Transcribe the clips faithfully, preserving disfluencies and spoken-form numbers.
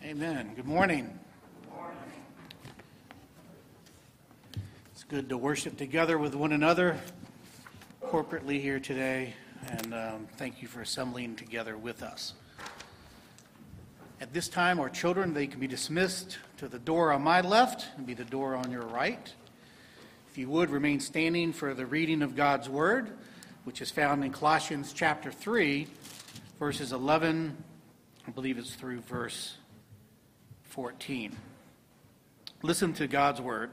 Amen. Good morning. Good morning. It's good to worship together with one another corporately here today, and um, thank you for assembling together with us. At this time, our children, they can be dismissed to the door on my left and be the door on your right. If you would, remain standing for the reading of God's Word, which is found in Colossians chapter three, verses eleven, I believe it's through verse fourteen. Listen to God's Word.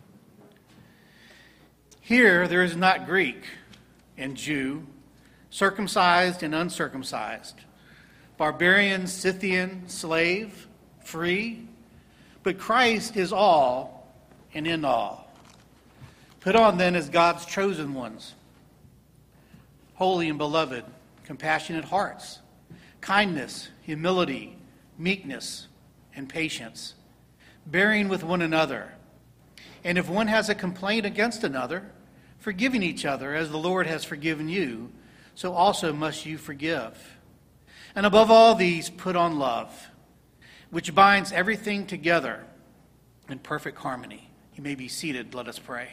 Here there is not Greek and Jew, circumcised and uncircumcised, barbarian, Scythian, slave, free, but Christ is all and in all. Put on then as God's chosen ones, holy and beloved, compassionate hearts, kindness, humility, meekness, and patience, bearing with one another. And if one has a complaint against another, forgiving each other as the Lord has forgiven you, so also must you forgive. And above all these, put on love, which binds everything together in perfect harmony. You may be seated. Let us pray.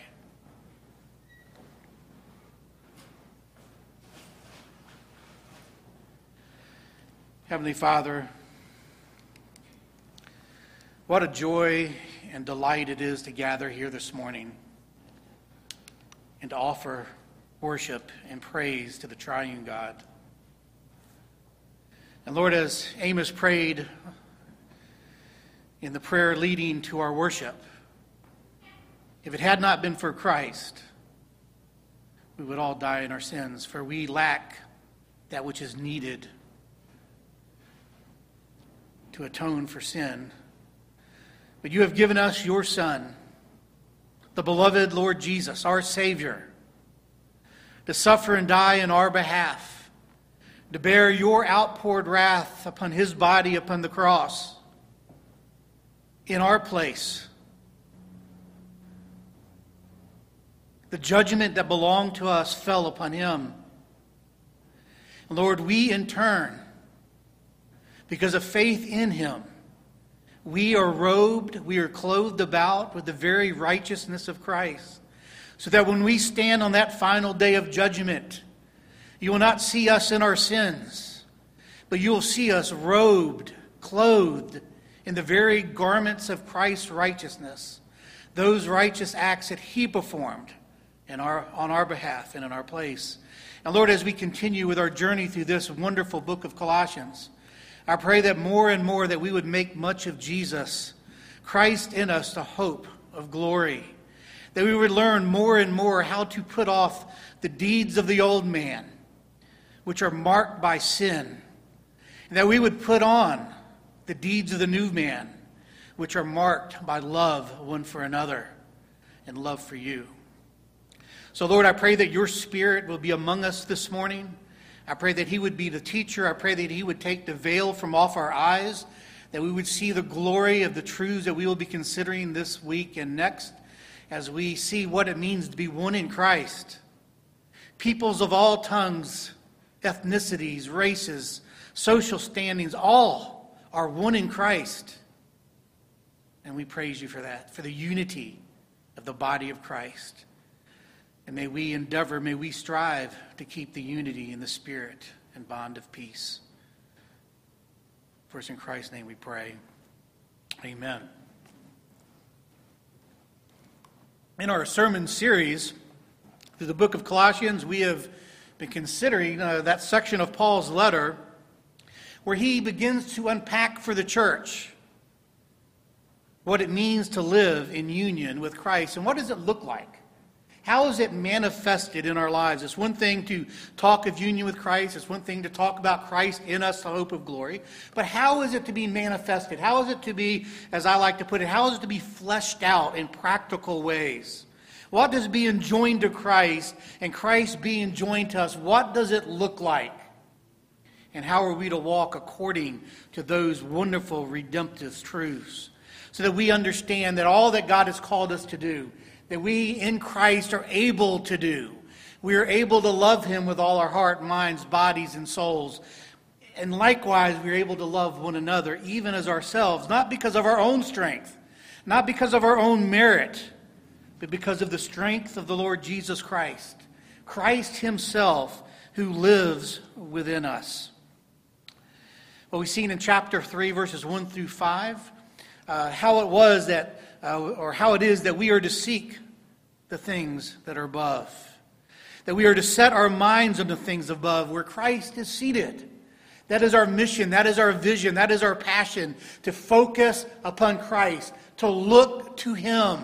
Heavenly Father, what a joy and delight it is to gather here this morning and to offer worship and praise to the triune God. And Lord, as Amos prayed in the prayer leading to our worship, if it had not been for Christ, we would all die in our sins, for we lack that which is needed to atone for sin. But you have given us your Son, the beloved Lord Jesus, our Savior, to suffer and die in our behalf, to bear your outpoured wrath upon his body upon the cross in our place. The judgment that belonged to us fell upon him. And Lord, we in turn, because of faith in him, we are robed, we are clothed about with the very righteousness of Christ, so that when we stand on that final day of judgment, you will not see us in our sins, but you will see us robed, clothed in the very garments of Christ's righteousness, those righteous acts that he performed in our, on our behalf and in our place. And Lord, as we continue with our journey through this wonderful book of Colossians, I pray that more and more that we would make much of Jesus, Christ in us, the hope of glory. That we would learn more and more how to put off the deeds of the old man, which are marked by sin. And that we would put on the deeds of the new man, which are marked by love one for another and love for you. So Lord, I pray that your Spirit will be among us this morning. I pray that he would be the teacher. I pray that he would take the veil from off our eyes, that we would see the glory of the truths that we will be considering this week and next as we see what it means to be one in Christ. Peoples of all tongues, ethnicities, races, social standings, all are one in Christ. And we praise you for that, for the unity of the body of Christ. And may we endeavor, may we strive to keep the unity in the Spirit and bond of peace. For it's in Christ's name we pray. Amen. In our sermon series through the book of Colossians, we have been considering uh, that section of Paul's letter where he begins to unpack for the church what it means to live in union with Christ. And what does it look like? How is it manifested in our lives? It's one thing to talk of union with Christ. It's one thing to talk about Christ in us, the hope of glory. But how is it to be manifested? How is it to be, as I like to put it, how is it to be fleshed out in practical ways? What does being joined to Christ and Christ being joined to us, what does it look like? And how are we to walk according to those wonderful redemptive truths? So that we understand that all that God has called us to do, that we in Christ are able to do. We are able to love him with all our heart, minds, bodies, and souls And likewise, we are able to love one another, even as ourselves, not because of our own strength, not because of our own merit, but because of the strength of the Lord Jesus Christ, Christ himself who lives within us. Well, we've seen in chapter three, verses one through five, uh, how it was that, uh, or how it is that we are to seek the things that are above, that we are to set our minds on the things above, where Christ is seated. That is our mission, that is our vision, that is our passion, to focus upon Christ, to look to him.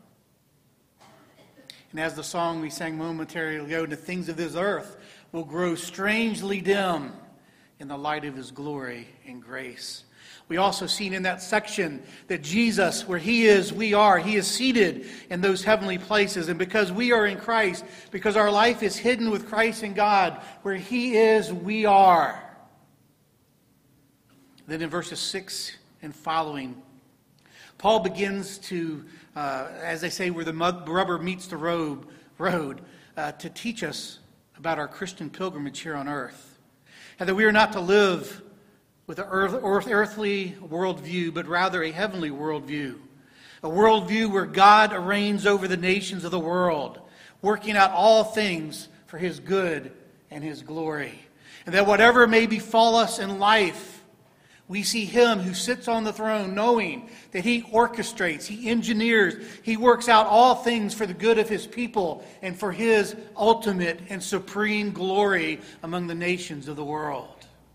And as the song we sang momentarily ago, the things of this earth will grow strangely dim in the light of his glory and grace. We also seen in that section that Jesus, where he is, we are. He is seated in those heavenly places. And because we are in Christ, because our life is hidden with Christ in God, where he is, we are. Then in verses six and following, Paul begins to, uh, as they say, where the mud, rubber meets the road, road uh, to teach us about our Christian pilgrimage here on earth. And that we are not to live with an earth, earth, earthly worldview, but rather a heavenly worldview. A worldview where God reigns over the nations of the world, working out all things for his good and his glory. And that whatever may befall us in life, we see him who sits on the throne, knowing that he orchestrates, he engineers, he works out all things for the good of his people and for his ultimate and supreme glory among the nations of the world.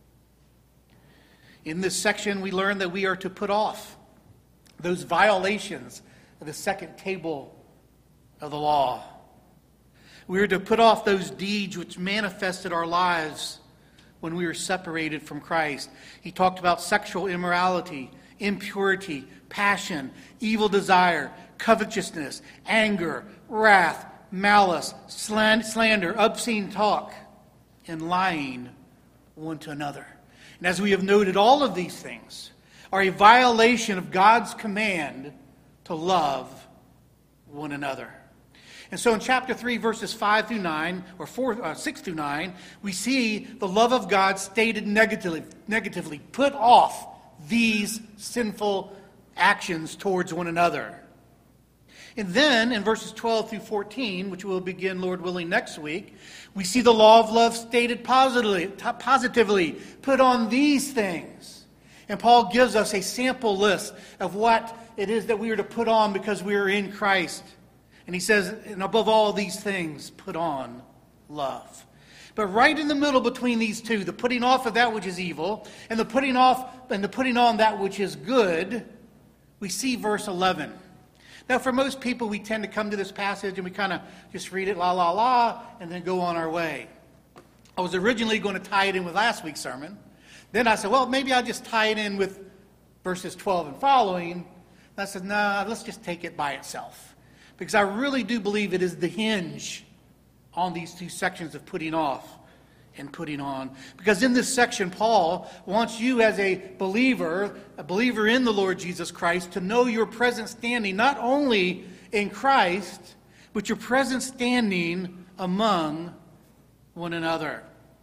In this section, we learn that we are to put off those violations of the second table of the law. We are to put off those deeds which manifested our lives when we were separated from Christ. He talked about sexual immorality, impurity, passion, evil desire, covetousness, anger, wrath, malice, slander, obscene talk, and lying one to another. And as we have noted, all of these things are a violation of God's command to love one another. And so in chapter three, verses five through nine, or four, uh, six through nine, we see the love of God stated negatively, negatively. Put off these sinful actions towards one another. And then in verses twelve through fourteen, which we'll begin, Lord willing, next week, we see the law of love stated positively. positively. Put on these things. And Paul gives us a sample list of what it is that we are to put on because we are in Christ. And he says, and above all these things, put on love. But right in the middle between these two, the putting off of that which is evil and the putting off and the putting on that which is good, we see verse eleven. Now, for most people, we tend to come to this passage and we kind of just read it la la la and then go on our way. I was originally going to tie it in with last week's sermon. Then I said, well, maybe I'll just tie it in with verses twelve and following. And I said, no, nah, let's just take it by itself. Because I really do believe it is the hinge on these two sections of putting off and putting on. Because in this section, Paul wants you as a believer, a believer in the Lord Jesus Christ, to know your present standing, not only in Christ, but your present standing among one another.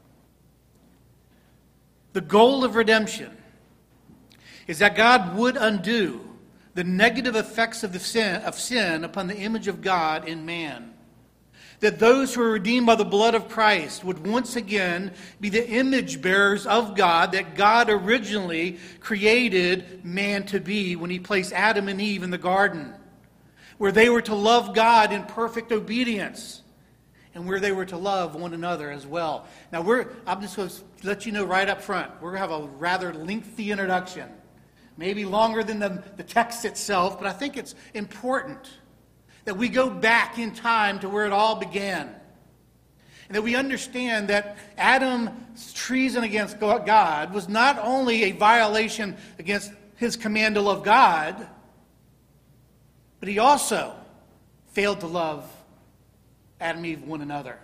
The goal of redemption is that God would undo the negative effects of the sin of sin upon the image of God in man. That those who are redeemed by the blood of Christ would once again be the image bearers of God that God originally created man to be when he placed Adam and Eve in the garden, where they were to love God in perfect obedience and where they were to love one another as well. Now, we're I'm just going to let you know right up front, we're going to have a rather lengthy introduction. Maybe longer than the, the text itself, but I think it's important that we go back in time to where it all began. And that we understand that Adam's treason against God was not only a violation against his command to love God, but he also failed to love Adam and Eve one another.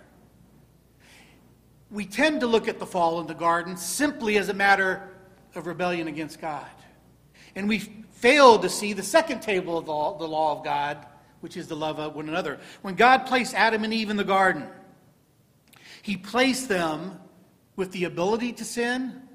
We tend to look at the fall in the garden simply as a matter of rebellion against God. And we fail to see the second table of the law, the law of God, which is the love of one another. When God placed Adam and Eve in the garden, he placed them with the ability to sin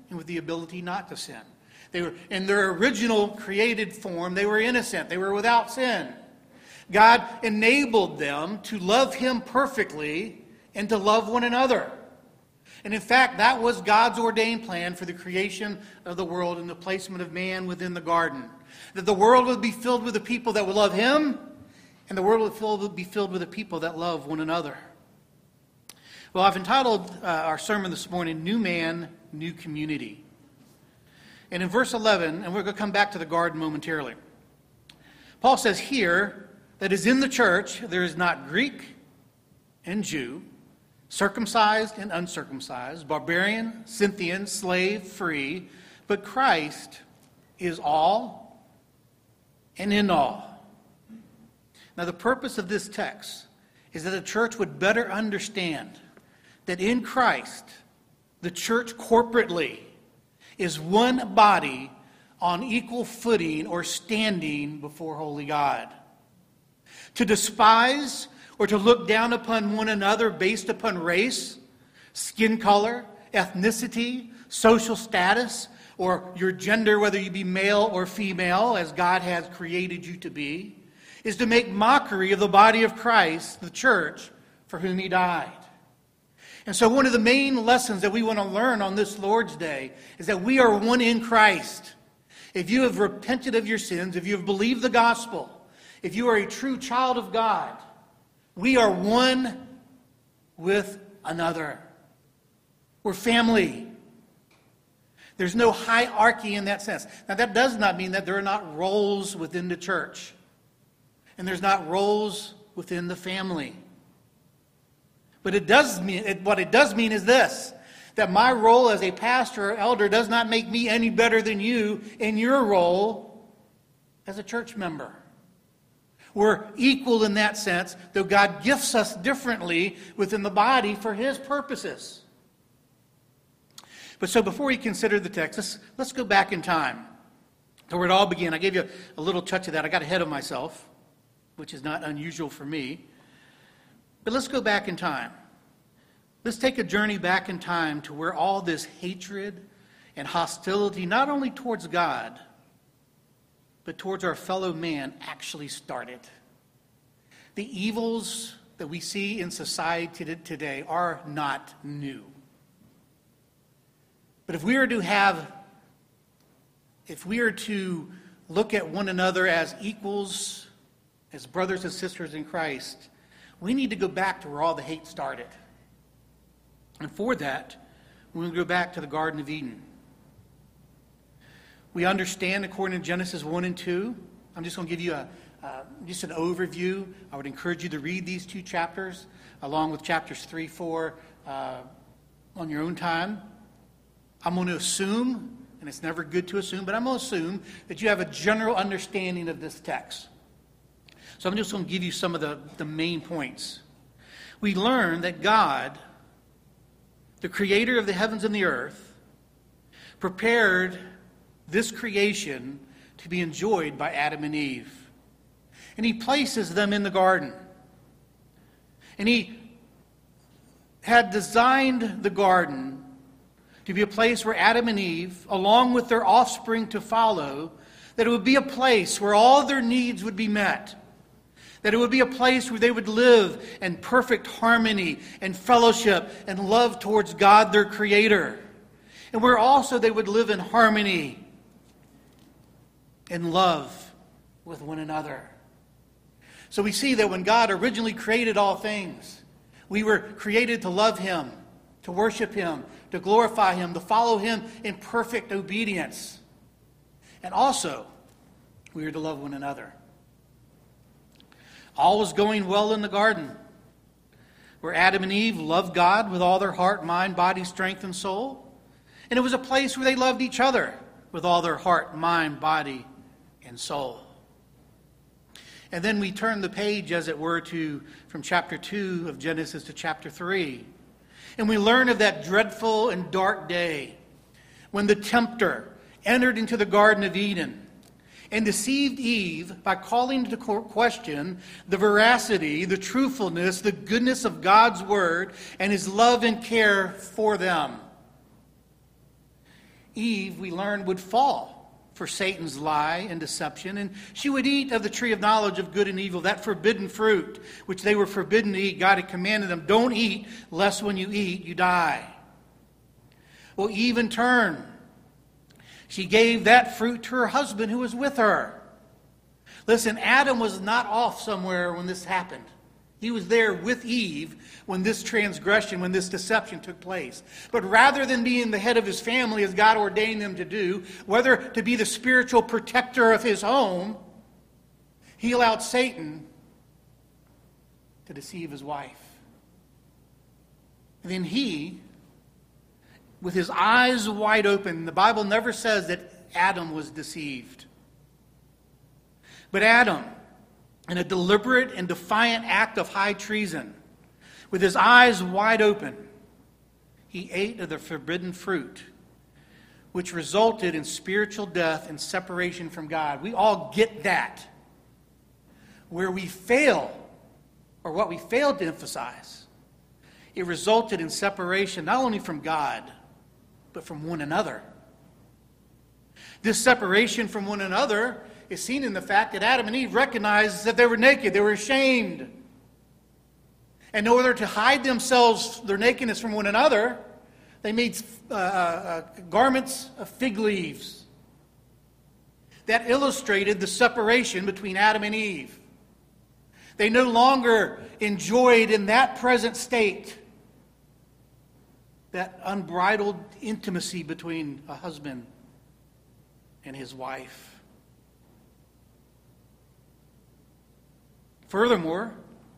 and with the ability not to sin. They were, in their original created form, they were innocent. They were without sin. God enabled them to love him perfectly and to love one another. And in fact, that was God's ordained plan for the creation of the world and the placement of man within the garden. That the world would be filled with the people that would love him, and the world would be filled with the people that love one another. Well, I've entitled uh, our sermon this morning, New Man, New Community. And in verse eleven, and we're going to come back to the garden momentarily, Paul says here that is in the church there is not Greek and Jew, circumcised and uncircumcised, barbarian, Scythian, slave, free, but Christ is all and in all. Now, the purpose of this text is that the church would better understand that in Christ, the church corporately is one body on equal footing or standing before holy God. To despise or to look down upon one another based upon race, skin color, ethnicity, social status, or your gender, whether you be male or female, as God has created you to be, is to make mockery of the body of Christ, the church, for whom he died. And so one of the main lessons that we want to learn on this Lord's Day is that we are one in Christ. If you have repented of your sins, if you have believed the gospel, if you are a true child of God, we are one with another. We're family. There's no hierarchy in that sense. Now, that does not mean that there are not roles within the church. And there's not roles within the family. But it does mean, it, what it does mean is this, that my role as a pastor or elder does not make me any better than you in your role as a church member. We're equal in that sense, though God gifts us differently within the body for his purposes. But so before we consider the text, let's, let's go back in time to where it all began. I gave you a, a little touch of that. I got ahead of myself, which is not unusual for me. But let's go back in time. Let's take a journey back in time to where all this hatred and hostility, not only towards God, but towards our fellow man, actually started. The evils that we see in society today are not new. But if we are to have, if we are to look at one another as equals, as brothers and sisters in Christ, we need to go back to where all the hate started. And for that, we're going to go back to the Garden of Eden. We understand, according to Genesis one and two, I'm just going to give you a, uh, just an overview. I would encourage you to read these two chapters, along with chapters three, four, uh, on your own time. I'm going to assume, and it's never good to assume, but I'm going to assume that you have a general understanding of this text. So I'm just going to give you some of the, the main points. We learn that God, the creator of the heavens and the earth, prepared this creation to be enjoyed by Adam and Eve. And he places them in the garden. And he had designed the garden to be a place where Adam and Eve, along with their offspring to follow, that it would be a place where all their needs would be met. That it would be a place where they would live in perfect harmony and fellowship and love towards God, their Creator. And where also they would live in harmony and love with one another. So we see that when God originally created all things, we were created to love him, to worship him, to glorify him, to follow him in perfect obedience. And also, we are to love one another. All was going well in the garden, where Adam and Eve loved God with all their heart, mind, body, strength, and soul. And it was a place where they loved each other with all their heart, mind, body, and soul. And then we turn the page, as it were, to from chapter two of Genesis to chapter three. And we learn of that dreadful and dark day when the tempter entered into the Garden of Eden and deceived Eve by calling into question the veracity, the truthfulness, the goodness of God's word and his love and care for them. Eve, we learned, would fall for Satan's lie and deception, and she would eat of the tree of knowledge of good and evil, that forbidden fruit, which they were forbidden to eat. God had commanded them, don't eat, lest when you eat, you die. Well, Eve in turn, she gave that fruit to her husband who was with her. Listen, Adam was not off somewhere when this happened. He was there with Eve when this transgression, when this deception took place. But rather than being the head of his family as God ordained them to do, whether to be the spiritual protector of his home, he allowed Satan to deceive his wife. And then he, with his eyes wide open, the Bible never says that Adam was deceived. But Adam, in a deliberate and defiant act of high treason, with his eyes wide open, he ate of the forbidden fruit, which resulted in spiritual death and separation from God. We all get that. Where we fail, or what we failed to emphasize, it resulted in separation not only from God, but from one another. This separation from one another is seen in the fact that Adam and Eve recognized that they were naked. They were ashamed. And in order to hide themselves, their nakedness from one another, they made uh, uh, garments of fig leaves. That illustrated the separation between Adam and Eve. They no longer enjoyed in that present state that unbridled intimacy between a husband and his wife. Furthermore,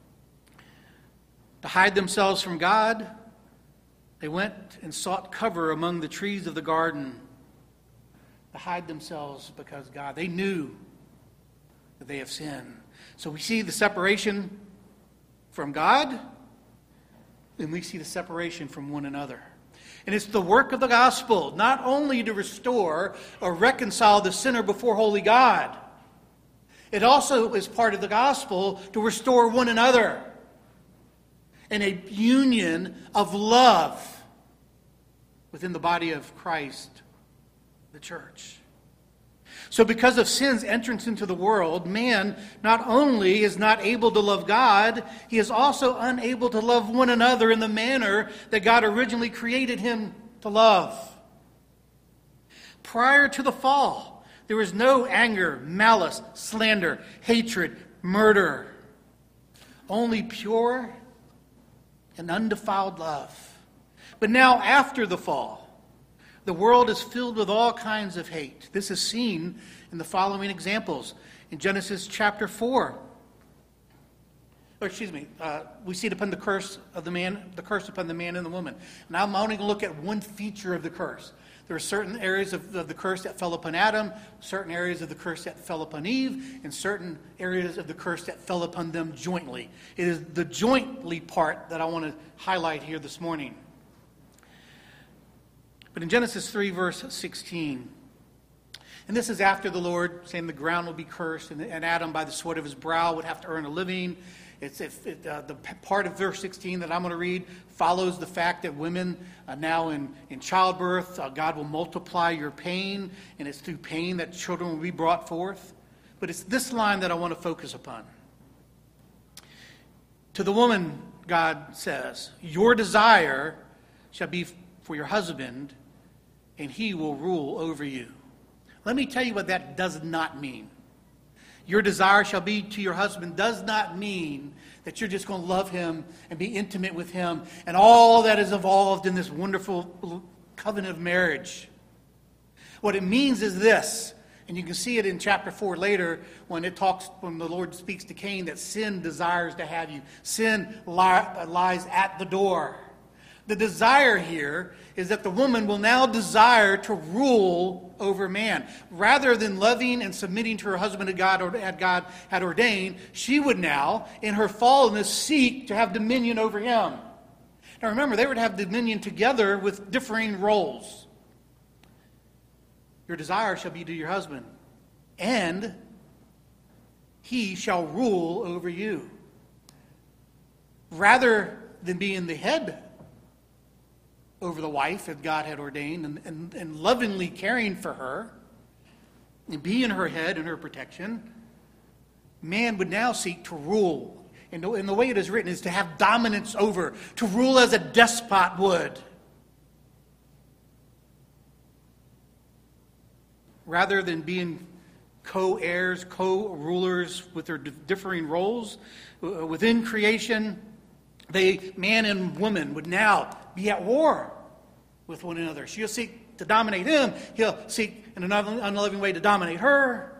to hide themselves from God, they went and sought cover among the trees of the garden to hide themselves because God, they knew that they have sinned. So we see the separation from God, and we see the separation from one another. And it's the work of the gospel, not only to restore or reconcile the sinner before holy God, it also is part of the gospel to restore one another in a union of love within the body of Christ, the church. So because of sin's entrance into the world, man not only is not able to love God, he is also unable to love one another in the manner that God originally created him to love. Prior to the fall, there was no anger, malice, slander, hatred, murder. Only pure and undefiled love. But now, after the fall, the world is filled with all kinds of hate. This is seen in the following examples. In Genesis chapter four, or excuse me, uh, we see it upon the curse of the man, the curse upon the man and the woman. Now I'm only going to look at one feature of the curse. There are certain areas of, of the curse that fell upon Adam, certain areas of the curse that fell upon Eve, and certain areas of the curse that fell upon them jointly. It is the jointly part that I want to highlight here this morning. But in Genesis three, verse sixteen, and this is after the Lord saying the ground will be cursed, and, and Adam by the sweat of his brow would have to earn a living. It's if it, uh, the part of verse sixteen that I'm going to read follows the fact that women uh, now in, in childbirth, uh, God will multiply your pain, and it's through pain that children will be brought forth. But it's this line that I want to focus upon. To the woman, God says, your desire shall be for your husband, and he will rule over you. Let me tell you what that does not mean. Your desire shall be to your husband does not mean that you're just going to love him and be intimate with him and all that is involved in this wonderful covenant of marriage. What it means is this, and you can see it in chapter four later when it talks, when the Lord speaks to Cain, that sin desires to have you. Sin li- lies at the door. The desire here is that the woman will now desire to rule over man. Rather than loving and submitting to her husband as God, or as God had ordained, she would now, in her fallenness, seek to have dominion over him. Now remember, they would have dominion together with differing roles. Your desire shall be to your husband, and he shall rule over you. Rather than being the head over the wife that God had ordained and, and, and lovingly caring for her and being her head and her protection, man would now seek to rule. And the, and the way it is written is to have dominance over, to rule as a despot would. Rather than being co-heirs, co-rulers with their differing roles uh, within creation, they, man and woman, would now be at war with one another. She'll seek to dominate him. He'll seek in an unloving way to dominate her.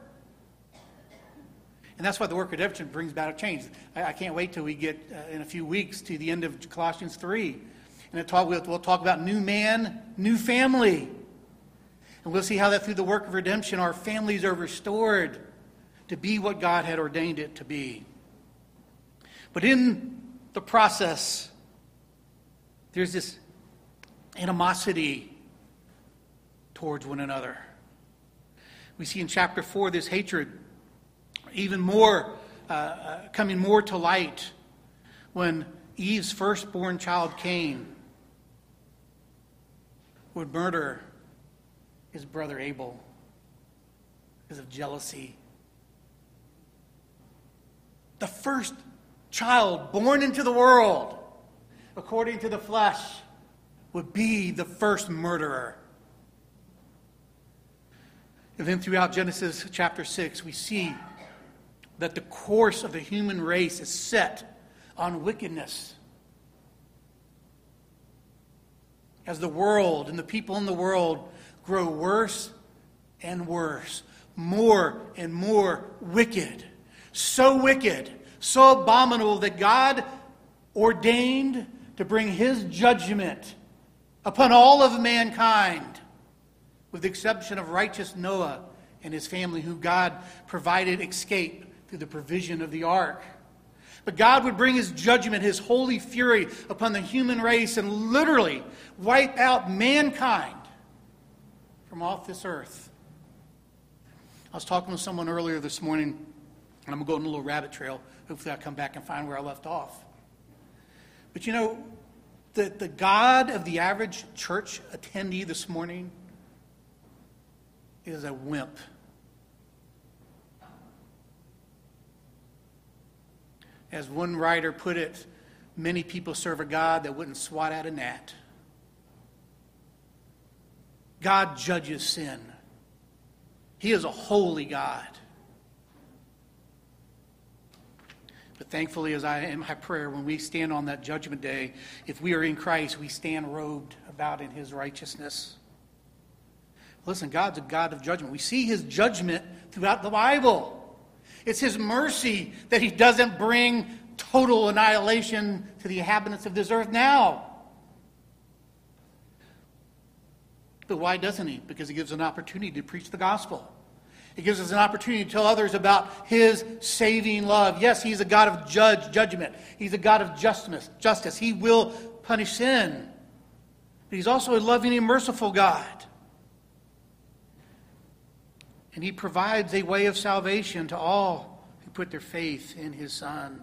And that's why the work of redemption brings about a change. I, I can't wait till we get uh, in a few weeks to the end of Colossians three. And it talk, we'll, we'll talk about new man, new family. And we'll see how that through the work of redemption, our families are restored to be what God had ordained it to be. But in the process, there's this animosity towards one another. We see in chapter four this hatred even more uh, uh, coming more to light when Eve's firstborn child Cain would murder his brother Abel because of jealousy. The first child born into the world, according to the flesh, would be the first murderer. And then throughout Genesis chapter six, we see that the course of the human race is set on wickedness. As the world and the people in the world grow worse and worse, more and more wicked, so wicked, so abominable that God ordained to bring his judgment upon all of mankind, with the exception of righteous Noah and his family, who God provided escape through the provision of the ark. But God would bring his judgment, his holy fury upon the human race and literally wipe out mankind from off this earth. I was talking with someone earlier this morning, and I'm going to go on a little rabbit trail. Hopefully I'll come back and find where I left off. But you know, the, the God of the average church attendee this morning is a wimp. As one writer put it, many people serve a God that wouldn't swat at a gnat. God judges sin. He is a holy God. But thankfully, as I in my prayer, when we stand on that judgment day, if we are in Christ, we stand robed about in his righteousness. Listen, God's a God of judgment. We see his judgment throughout the Bible. It's his mercy that he doesn't bring total annihilation to the inhabitants of this earth now. But why doesn't he? Because he gives an opportunity to preach the gospel. He gives us an opportunity to tell others about his saving love. Yes, he's a God of judge, judgment. He's a God of justice. Justice. He will punish sin. But he's also a loving and merciful God. And he provides a way of salvation to all who put their faith in his Son.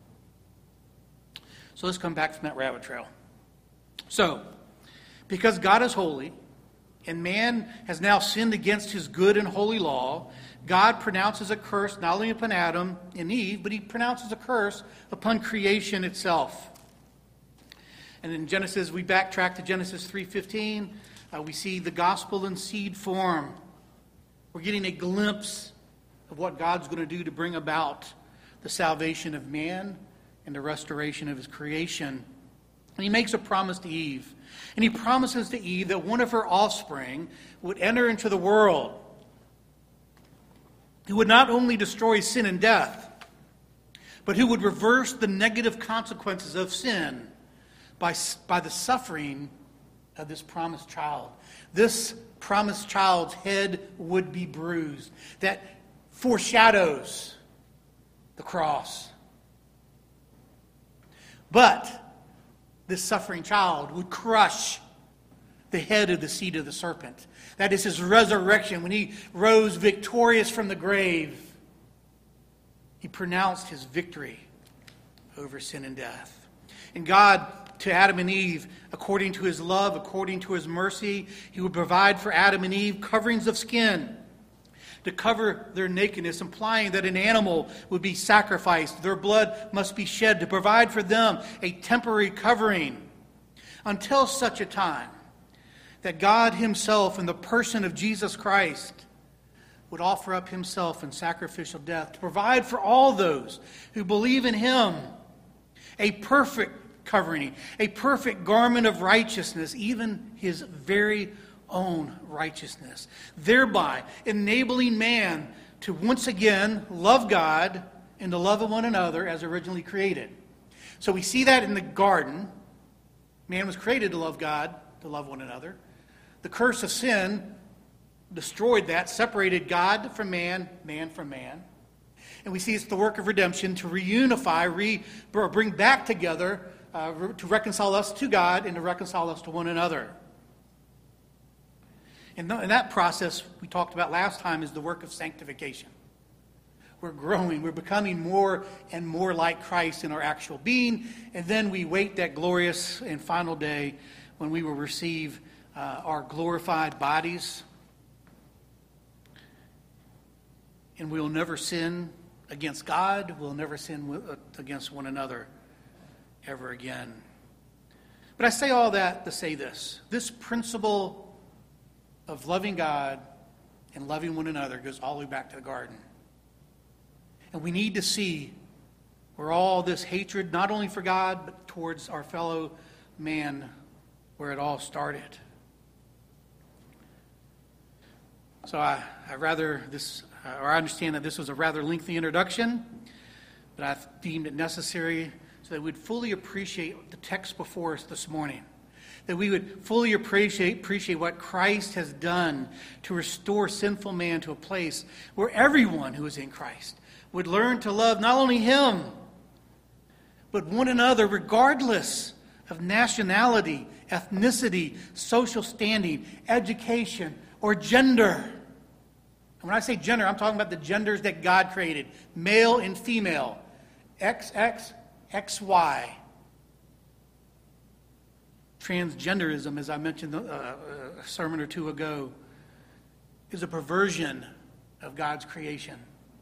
So let's come back from that rabbit trail. So, because God is holy, and man has now sinned against his good and holy law, God pronounces a curse not only upon Adam and Eve, but he pronounces a curse upon creation itself. And in Genesis, we backtrack to Genesis three fifteen. Uh, we see the gospel in seed form. We're getting a glimpse of what God's going to do to bring about the salvation of man and the restoration of his creation. And he makes a promise to Eve. And he promises to Eve that one of her offspring would enter into the world, who would not only destroy sin and death, but who would reverse the negative consequences of sin by, by the suffering of this promised child. This promised child's head would be bruised. That foreshadows the cross. But this suffering child would crush the head of the seed of the serpent. That is his resurrection. When he rose victorious from the grave, he pronounced his victory over sin and death. And God to Adam and Eve according to his love, according to his mercy. He would provide for Adam and Eve coverings of skin to cover their nakedness, implying that an animal would be sacrificed. Their blood must be shed to provide for them a temporary covering until such a time that God himself, in the person of Jesus Christ, would offer up himself in sacrificial death to provide for all those who believe in him a perfect covering, a perfect garment of righteousness, even his very own righteousness, thereby enabling man to once again love God and to love one another as originally created. So we see that in the garden. Man was created to love God, to love one another. The curse of sin destroyed that, separated God from man, man from man. And we see it's the work of redemption to reunify, re, bring back together, uh, to reconcile us to God and to reconcile us to one another. And that process we talked about last time is the work of sanctification. We're growing, we're becoming more and more like Christ in our actual being, and then we wait that glorious and final day when we will receive uh, our glorified bodies. And we'll never sin against God, we'll never sin against one another ever again. But I say all that to say this. This principle of loving God and loving one another goes all the way back to the garden. And we need to see where all this hatred, not only for God, but towards our fellow man, where it all started. So I, I rather this, or I understand that this was a rather lengthy introduction, but I deemed it necessary so that we'd fully appreciate the text before us this morning. That we would fully appreciate, appreciate what Christ has done to restore sinful man to a place where everyone who is in Christ would learn to love not only him, but one another regardless of nationality, ethnicity, social standing, education, or gender. And when I say gender, I'm talking about the genders that God created, male and female, X X, X Y. Transgenderism, as I mentioned uh, a sermon or two ago, is a perversion of God's creation.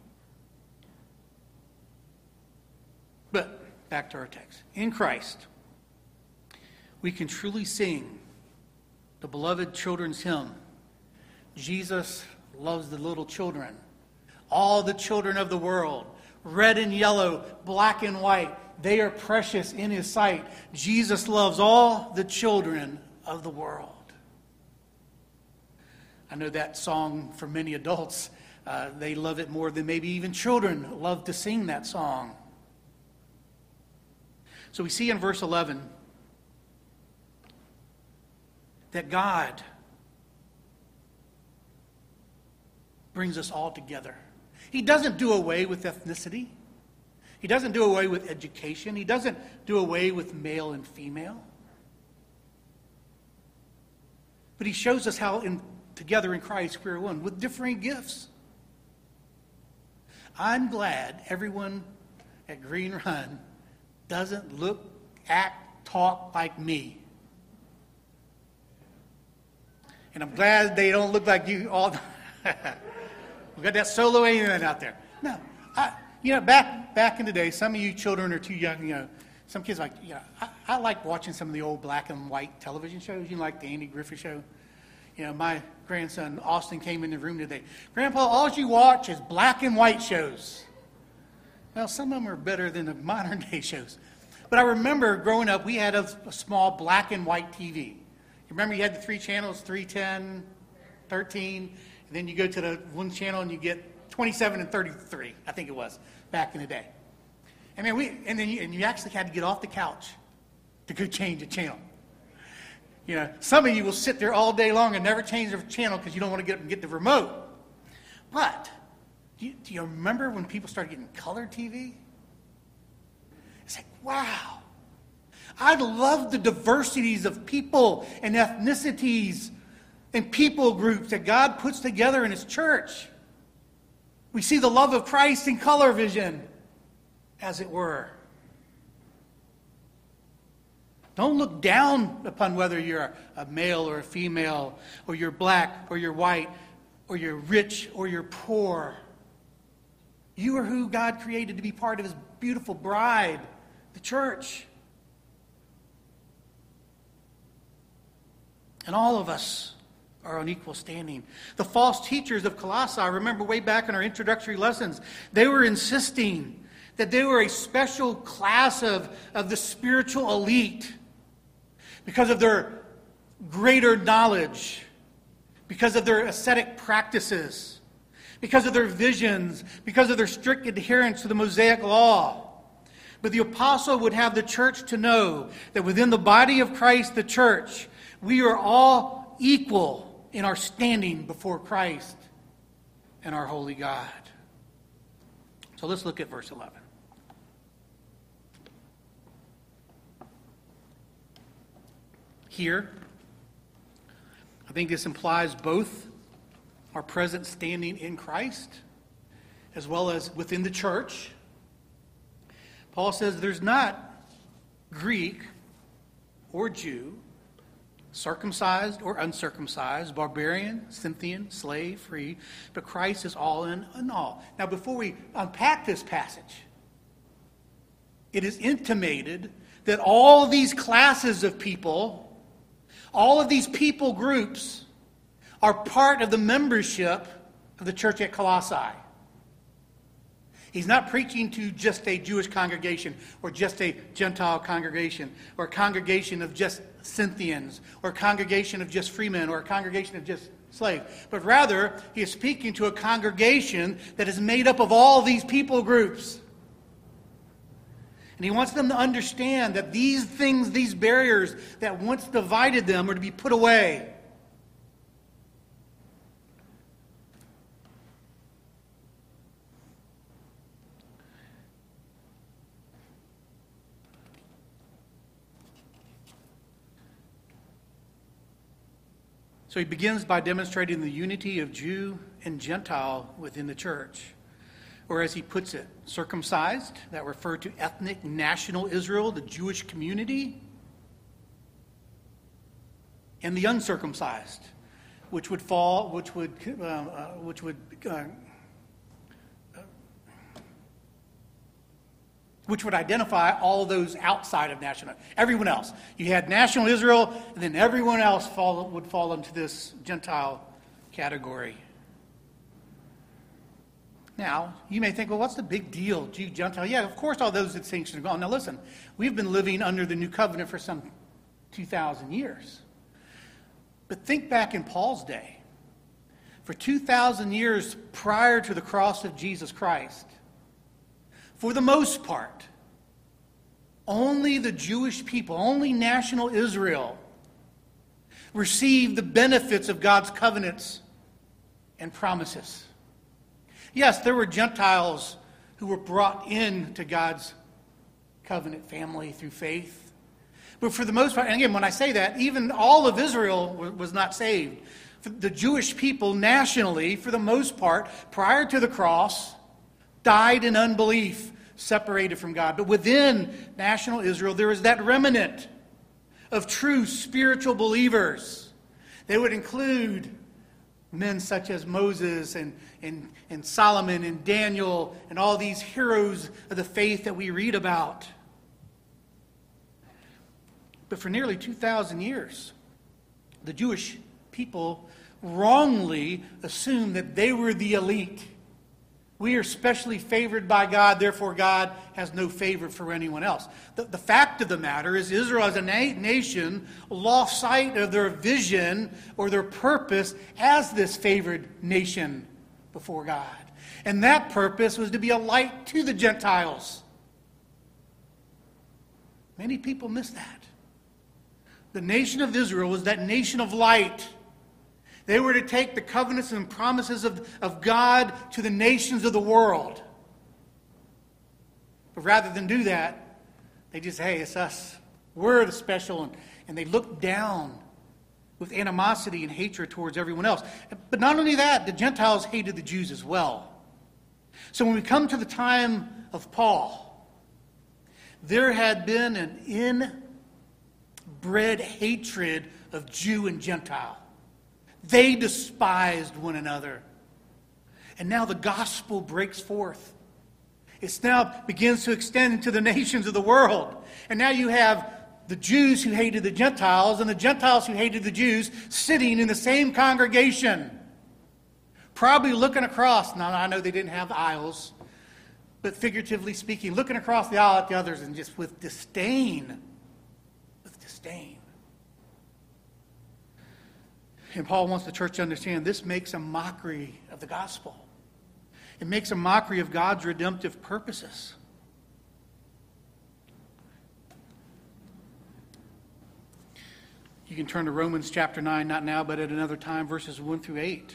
But back to our text. In Christ, we can truly sing the beloved children's hymn, Jesus loves the little children, all the children of the world, red and yellow, black and white. They are precious in his sight. Jesus loves all the children of the world. I know that song for many adults, uh, they love it more than maybe even children love to sing that song. So we see in verse eleven that God brings us all together. He doesn't do away with ethnicity. He doesn't do away with education. He doesn't do away with male and female. But he shows us how in, together in Christ we're one with differing gifts. I'm glad everyone at Green Run doesn't look, act, talk like me. And I'm glad they don't look like you all. We got that solo alien out there. No, I, you know, back back in the day, some of you children are too young. You know, some kids are like, you know, I, I like watching some of the old black and white television shows. You know, like the Andy Griffith Show. You know, my grandson Austin came in the room today. Grandpa, all you watch is black and white shows. Well, some of them are better than the modern day shows. But I remember growing up, we had a, a small black and white T V. You remember you had the three channels, three, ten, thirteen, and then you go to the one channel and you get twenty-seven and thirty-three, I think it was, back in the day. I mean, we, and then you, and you actually had to get off the couch to go change the channel. You know, some of you will sit there all day long and never change the channel because you don't want to get up and get the remote. But do you, do you remember when people started getting color T V? It's like, wow. I love the diversities of people and ethnicities and people groups that God puts together in his church. We see the love of Christ in color vision, as it were. Don't look down upon whether you're a male or a female, or you're black or you're white, or you're rich or you're poor. You are who God created to be part of his beautiful bride, the church. And all of us are on equal standing. The false teachers of Colossae, remember way back in our introductory lessons, they were insisting that they were a special class of, of the spiritual elite because of their greater knowledge, because of their ascetic practices, because of their visions, because of their strict adherence to the Mosaic law. But the apostle would have the church to know that within the body of Christ, the church, we are all equal in our standing before Christ and our holy God. So let's look at verse eleven. Here, I think this implies both our present standing in Christ as well as within the church. Paul says there's not Greek or Jew, circumcised or uncircumcised, barbarian, Scythian, slave, free, but Christ is all in, in all. Now, before we unpack this passage, it is intimated that all these classes of people, all of these people groups, are part of the membership of the church at Colossae. He's not preaching to just a Jewish congregation or just a Gentile congregation or a congregation of just Scythians or a congregation of just freemen or a congregation of just slaves. But rather, he is speaking to a congregation that is made up of all these people groups. And he wants them to understand that these things, these barriers that once divided them are to be put away. So he begins by demonstrating the unity of Jew and Gentile within the church. Or as he puts it, circumcised, that referred to ethnic national Israel, the Jewish community, and the uncircumcised, which would fall, which would, uh, uh, which would, uh, which would identify all those outside of national, everyone else. You had national Israel, and then everyone else fall, would fall into this Gentile category. Now, you may think, well, what's the big deal, Jew, Gentile? Yeah, of course all those distinctions are gone. Now listen, we've been living under the new covenant for some two thousand years. But think back in Paul's day. For two thousand years prior to the cross of Jesus Christ, for the most part, only the Jewish people, only national Israel, received the benefits of God's covenants and promises. Yes, there were Gentiles who were brought into God's covenant family through faith. But for the most part, and again, when I say that, even all of Israel was not saved. The Jewish people nationally, for the most part, prior to the cross, died in unbelief, separated from God. But within national Israel, there is that remnant of true spiritual believers. They would include men such as Moses and, and, and Solomon and Daniel and all these heroes of the faith that we read about. But for nearly two thousand years, the Jewish people wrongly assumed that they were the elite. We are specially favored by God, therefore God has no favor for anyone else. The, the fact of the matter is Israel as a na- nation lost sight of their vision or their purpose as this favored nation before God. And that purpose was to be a light to the Gentiles. Many people miss that. The nation of Israel was that nation of light. They were to take the covenants and promises of, of God to the nations of the world. But rather than do that, they just, hey, it's us. We're the special. And, and they looked down with animosity and hatred towards everyone else. But not only that, the Gentiles hated the Jews as well. So when we come to the time of Paul, there had been an bred hatred of Jew and Gentile. They despised one another. And now the gospel breaks forth. It now begins to extend into the nations of the world. And now you have the Jews who hated the Gentiles and the Gentiles who hated the Jews sitting in the same congregation. Probably looking across. Now, I know they didn't have the aisles, but figuratively speaking, looking across the aisle at the others and just with disdain. With disdain. And Paul wants the church to understand this makes a mockery of the gospel. It makes a mockery of God's redemptive purposes. You can turn to Romans chapter nine, not now, but at another time, verses one through eight.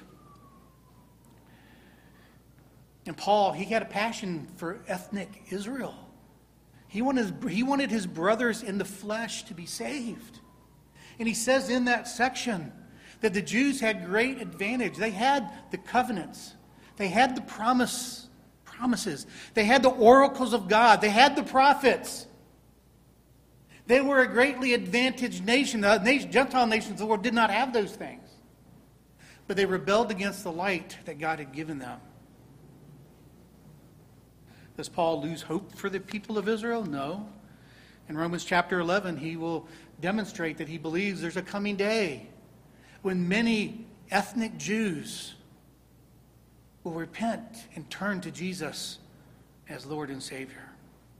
And Paul, he had a passion for ethnic Israel. He wanted, he wanted his brothers in the flesh to be saved. And he says in that section that the Jews had great advantage. They had the covenants. They had the promise, promises. They had the oracles of God. They had the prophets. They were a greatly advantaged nation. The nation, Gentile nations of the world did not have those things. But they rebelled against the light that God had given them. Does Paul lose hope for the people of Israel? No. In Romans chapter eleven, he will demonstrate that he believes there's a coming day when many ethnic Jews will repent and turn to Jesus as Lord and Savior.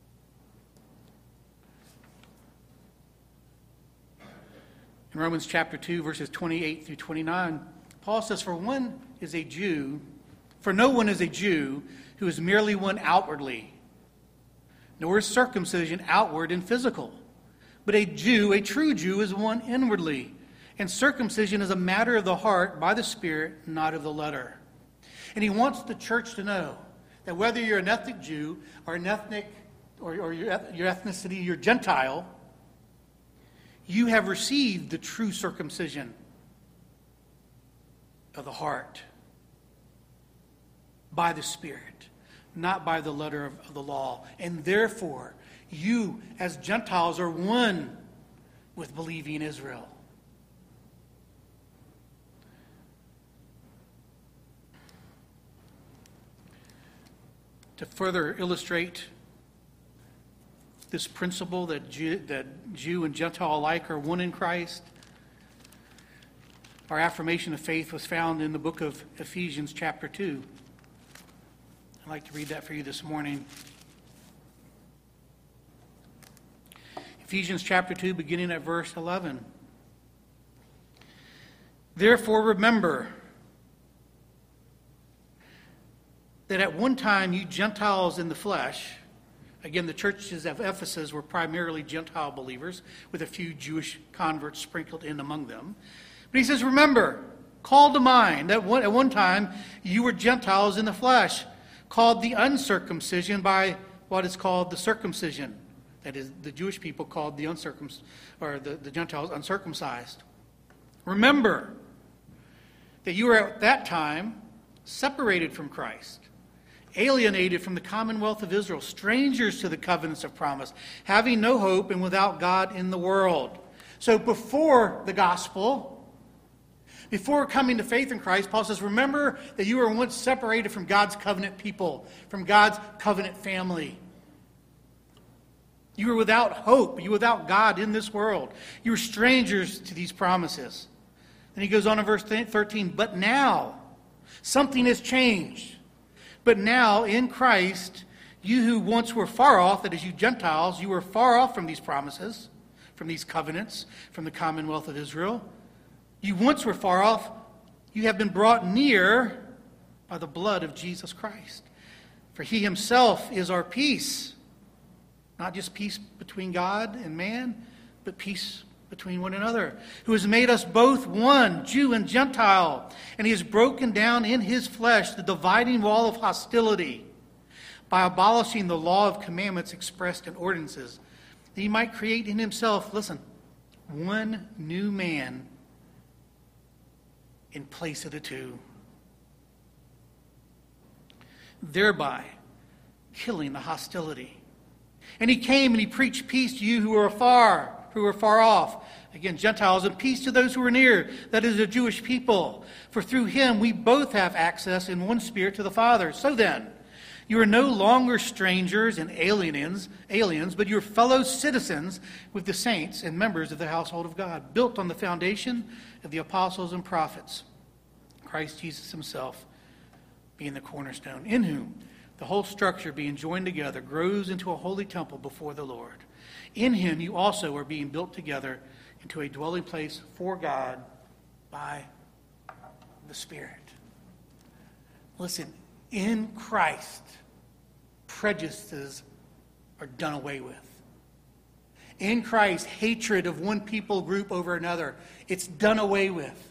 In Romans chapter two, verses twenty-eight through twenty-nine, Paul says, For one is a Jew, for no one is a Jew who is merely one outwardly, nor is circumcision outward and physical. But a Jew, a true Jew, is one inwardly, and circumcision is a matter of the heart by the Spirit, not of the letter. And he wants the church to know that whether you're an ethnic Jew or an ethnic, or, or your, your ethnicity, you're Gentile, you have received the true circumcision of the heart by the Spirit, not by the letter of, of the law. And therefore, you as Gentiles are one with believing Israel. To further illustrate this principle that Jew, that Jew and Gentile alike are one in Christ, our affirmation of faith was found in the book of Ephesians chapter two. I'd like to read that for you this morning. Ephesians chapter two, beginning at verse eleven. Therefore remember that at one time you Gentiles in the flesh, again, the churches of Ephesus were primarily Gentile believers, with a few Jewish converts sprinkled in among them. But he says, remember, call to mind that one, at one time you were Gentiles in the flesh, called the uncircumcision by what is called the circumcision. That is, the Jewish people called the uncircumcised, or the, the Gentiles uncircumcised. Remember that you were at that time separated from Christ, alienated from the commonwealth of Israel, strangers to the covenants of promise, having no hope and without God in the world. So before the gospel, before coming to faith in Christ, Paul says, remember that you were once separated from God's covenant people, from God's covenant family. You were without hope. You were without God in this world. You were strangers to these promises. And he goes on in verse thirteen, but now something has changed. But now in Christ, you who once were far off, that is you Gentiles, you were far off from these promises, from these covenants, from the commonwealth of Israel. You once were far off. You have been brought near by the blood of Jesus Christ. For he himself is our peace. Not just peace between God and man, but peace between one another. Who has made us both one, Jew and Gentile. And he has broken down in his flesh the dividing wall of hostility by abolishing the law of commandments expressed in ordinances. That he might create in himself, listen, one new man in place of the two, thereby killing the hostility. And he came and he preached peace to you who are afar, who are far off. Again, Gentiles, and peace to those who are near, that is, the Jewish people. For through him we both have access in one Spirit to the Father. So then, you are no longer strangers and aliens, aliens, but you are fellow citizens with the saints and members of the household of God, built on the foundation of the apostles and prophets, Christ Jesus himself being the cornerstone, in whom the whole structure being joined together grows into a holy temple before the Lord. In him you also are being built together into a dwelling place for God by the Spirit. Listen, in Christ, prejudices are done away with. In Christ, hatred of one people group over another, it's done away with.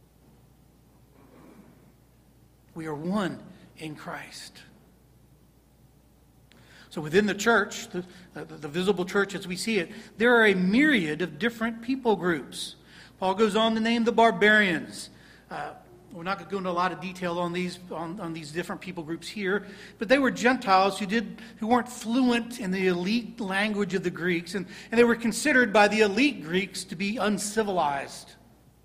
We are one in Christ. So within the church, the, the, the visible church as we see it, there are a myriad of different people groups. Paul goes on to name the barbarians. Uh, we're not going to go into a lot of detail on these on, on these different people groups here, but they were Gentiles who did who weren't fluent in the elite language of the Greeks, and, and they were considered by the elite Greeks to be uncivilized.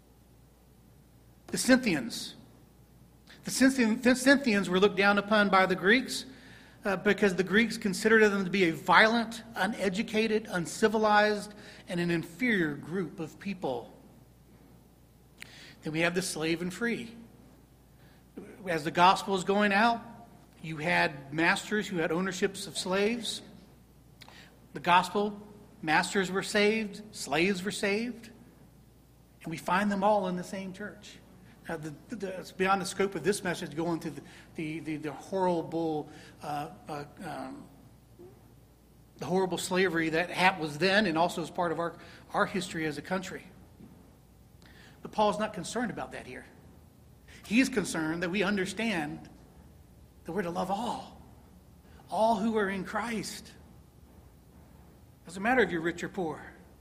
The Scythians. The Scythians were looked down upon by the Greeks uh, because the Greeks considered them to be a violent, uneducated, uncivilized, and an inferior group of people. Then we have the slave and free. As the gospel is going out, you had masters who had ownerships of slaves. The gospel, masters were saved, slaves were saved, and we find them all in the same church. Now, the, the, it's beyond the scope of this message going to the, the, the, the horrible uh, uh, um, the horrible slavery that was then and also as part of our, our history as a country. But Paul's not concerned about that here. He's concerned that we understand that we're to love all. All who are in Christ. Doesn't matter if you're rich or poor.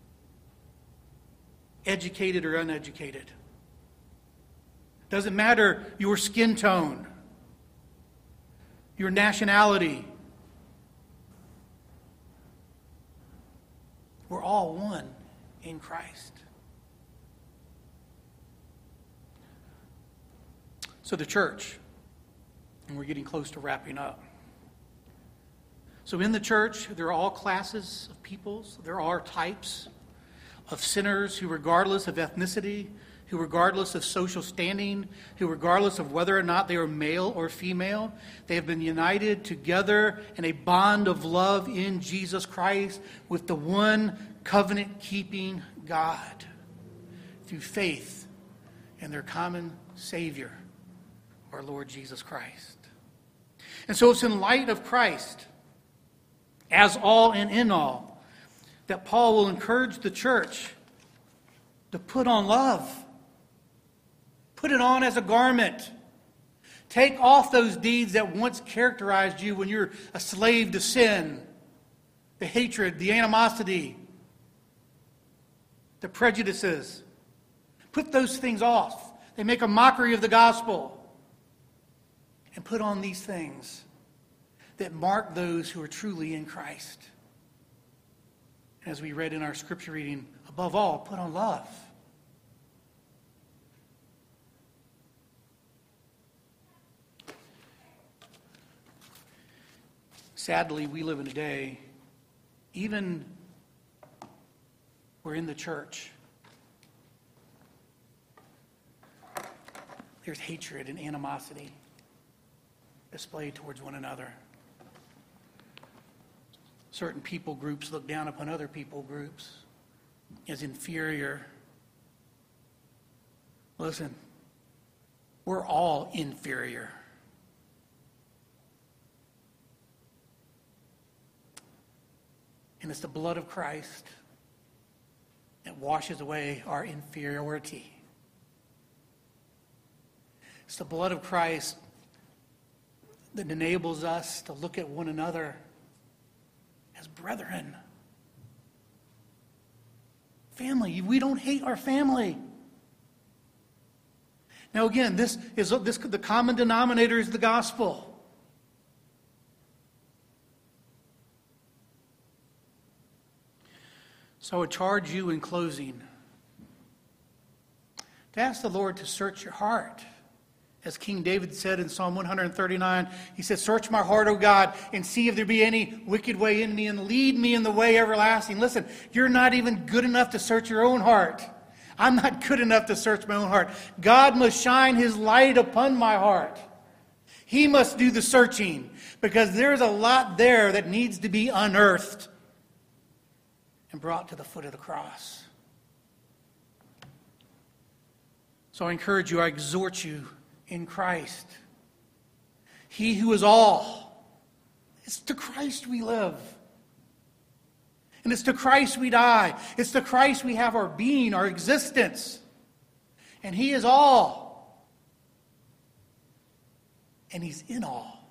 Educated or uneducated. Doesn't matter your skin tone, your nationality. We're all one in Christ. So the church, and we're getting close to wrapping up. So in the church, there are all classes of peoples. There are types of sinners who, regardless of ethnicity, who regardless of social standing, who regardless of whether or not they are male or female, they have been united together in a bond of love in Jesus Christ with the one covenant-keeping God through faith in their common Savior, our Lord Jesus Christ. And so it's in light of Christ, as all and in all, that Paul will encourage the church to put on love. Put it on as a garment. Take off those deeds that once characterized you when you're a slave to sin. The hatred, the animosity, the prejudices. Put those things off. They make a mockery of the gospel. And put on these things that mark those who are truly in Christ. As we read in our scripture reading, above all, put on love. Sadly, we live in a day, even we're in the church, there's hatred and animosity displayed towards one another. Certain people groups look down upon other people groups as inferior. Listen, we're all inferior. And it's the blood of Christ that washes away our inferiority. It's the blood of Christ that enables us to look at one another as brethren. Family. We don't hate our family. Now again, this is this the common denominator is the gospel. So I would charge you in closing to ask the Lord to search your heart. As King David said in Psalm one thirty-nine, he said, "Search my heart, O God, and see if there be any wicked way in me, and lead me in the way everlasting." Listen, you're not even good enough to search your own heart. I'm not good enough to search my own heart. God must shine His light upon my heart. He must do the searching, because there's a lot there that needs to be unearthed and brought to the foot of the cross. So I encourage you, I exhort you in Christ. He who is all. It's to Christ we live. And it's to Christ we die. It's to Christ we have our being, our existence. And He is all. And He's in all.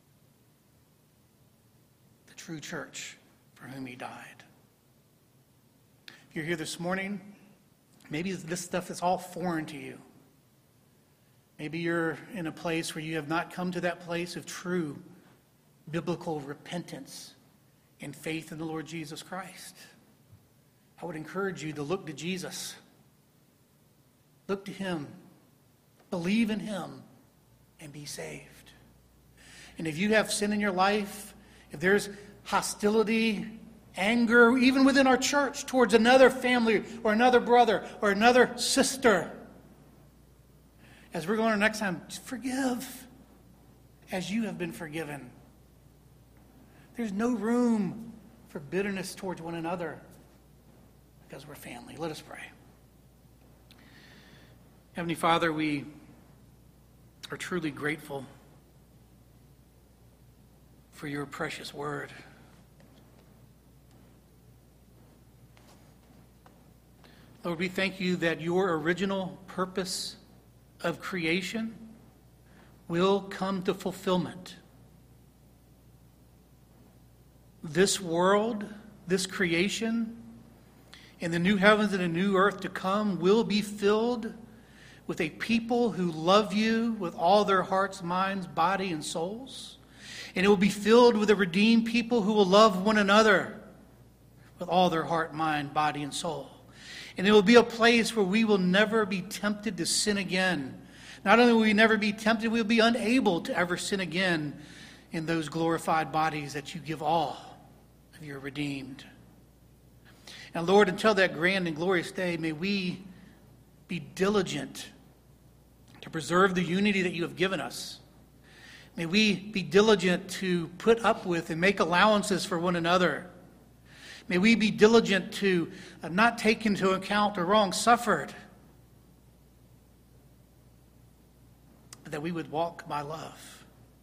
The true church for whom He died. If you're here this morning, maybe this stuff is all foreign to you. Maybe you're in a place where you have not come to that place of true biblical repentance and faith in the Lord Jesus Christ. I would encourage you to look to Jesus. Look to Him. Believe in Him and be saved. And if you have sin in your life, if there's hostility, anger, even within our church towards another family or another brother or another sister, as we're going to next time, just forgive as you have been forgiven. There's no room for bitterness towards one another because we're family. Let us pray. Heavenly Father, we are truly grateful for your precious word. Lord, we thank you that your original purpose of creation will come to fulfillment. This world, this creation, and the new heavens and the new earth to come will be filled with a people who love you with all their hearts, minds, body, and souls. And it will be filled with a redeemed people who will love one another with all their heart, mind, body, and soul. And it will be a place where we will never be tempted to sin again. Not only will we never be tempted, we will be unable to ever sin again in those glorified bodies that you give all of your redeemed. And Lord, until that grand and glorious day, may we be diligent to preserve the unity that you have given us. May we be diligent to put up with and make allowances for one another. May we be diligent to not take into account the wrong suffered, but that we would walk by love.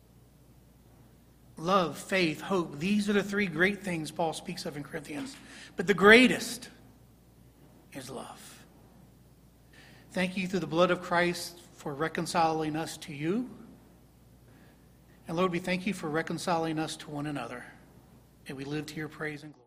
Love, faith, hope. These are the three great things Paul speaks of in Corinthians. But the greatest is love. Thank you through the blood of Christ for reconciling us to you. And Lord, we thank you for reconciling us to one another. And we live to your praise and glory.